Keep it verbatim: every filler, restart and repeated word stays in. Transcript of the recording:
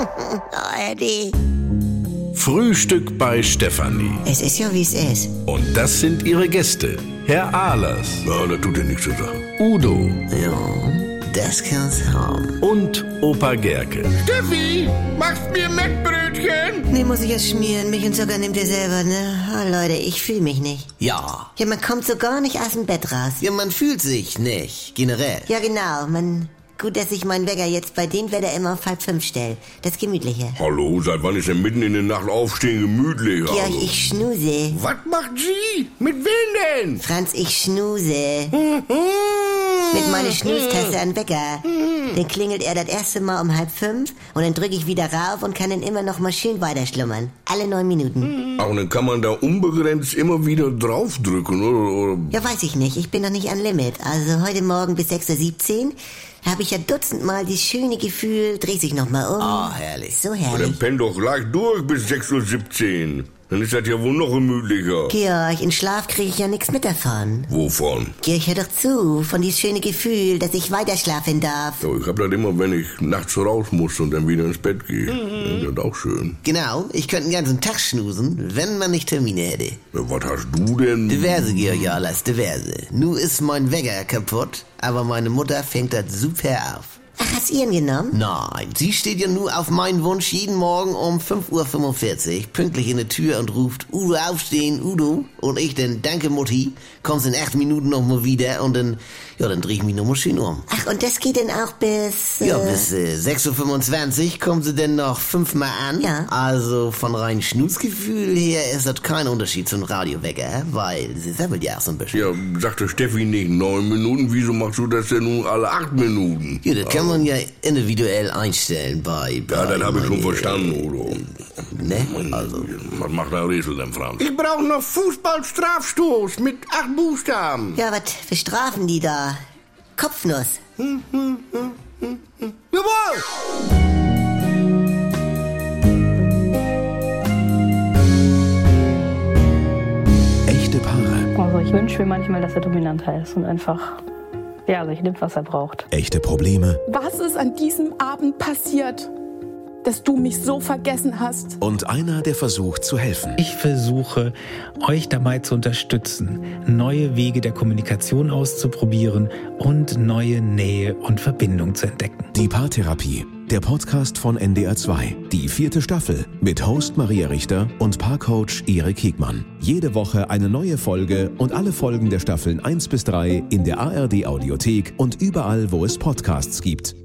Oh, Eddie. Frühstück bei Stefanie. Es ist ja, wie es ist. Und das sind ihre Gäste. Herr Ahlers. Ja, das tut ja nichts zur Sache. Udo. Ja, das kann's haben. Und Opa Gerke. Steffi, machst mir Mettbrötchen? Nee, muss ich erst schmieren. Milch und Zucker nimmt ihr selber, ne? Oh, Leute, ich fühle mich nicht. Ja. Ja, man kommt so gar nicht aus dem Bett raus. Ja, man fühlt sich nicht, generell. Ja, genau. Man... Gut, dass ich meinen Wecker jetzt bei dem Wetter immer auf halb fünf stelle. Das Gemütliche. Hallo, seit wann ist denn mitten in der Nacht aufstehen gemütlich? Ja, Also? ich schnuse. Was macht sie? Mit wem denn? Franz, ich schnuse. Mit meiner Schnustaste an den Wecker. Dann klingelt er das erste Mal um halb fünf und dann drücke ich wieder rauf und kann dann immer noch mal schön weiter schlummern. Alle neun Minuten. Ach, und dann kann man da unbegrenzt immer wieder draufdrücken, oder? oder? Ja, weiß ich nicht. Ich bin noch nicht an Limit. Also heute Morgen bis sechs Uhr siebzehn habe ich ja dutzendmal dieses schöne Gefühl, dreh sich noch mal um. Oh, herrlich. So Aber herrlich. dann penn doch gleich durch bis sechs Uhr siebzehn. Dann ist das ja wohl noch gemütlicher. Georg, in Schlaf kriege ich ja nichts mit davon. Wovon? Georg, hör doch zu, von dieses schöne Gefühl, dass ich weiter schlafen darf. Ja, ich hab das immer, wenn ich nachts raus muss und dann wieder ins Bett gehe. Mhm. Das ist auch schön. Genau, ich könnte den ganzen Tag schnusen, wenn man nicht Termine hätte. Ja, was hast du denn? Diverse, Georg Ahlers, diverse. Nu ist mein Wecker kaputt, aber meine Mutter fängt das super auf. Ach, hast du ihren genommen? Nein, sie steht ja nur auf meinen Wunsch jeden Morgen um fünf Uhr fünfundvierzig pünktlich in der Tür und ruft, Udo aufstehen, Udo. Und ich dann, danke Mutti, kommst in acht Minuten noch mal wieder und dann, ja, dann dreh ich mich noch mal schön um. Ach, und das geht dann auch bis... Äh Ja, bis äh, sechs Uhr fünfundzwanzig kommen sie denn noch fünfmal an. Ja. Also von rein Schnusgefühl her ist das kein Unterschied zum Radiowecker, weil sie sammelt ja auch so ein bisschen. Ja, sagte Steffi nicht neun Minuten, wieso machst du das denn nun alle acht Minuten? Ja, das kann man ja individuell einstellen bei... bei Ja, das habe ich schon meine, verstanden, Udo. äh, Ne? Also... Was macht der Rätsel denn, Franz? Ich brauche noch Fußballstrafstoß mit acht Buchstaben. Ja, was für Strafen die da? Kopfnuss. Jawohl! Echte Paare. Also ich wünsche mir manchmal, dass er dominanter ist und einfach, ja, sich nimmt, was er braucht. Echte Probleme. Was ist an diesem Abend passiert, dass du mich so vergessen hast? Und einer, der versucht zu helfen. Ich versuche, euch dabei zu unterstützen, neue Wege der Kommunikation auszuprobieren und neue Nähe und Verbindung zu entdecken. Die Paartherapie. Der Podcast von N D R zwei. Die vierte Staffel mit Host Maria Richter und Paarcoach Erik Hegmann. Jede Woche eine neue Folge und alle Folgen der Staffeln eins bis drei in der A R D Audiothek und überall, wo es Podcasts gibt.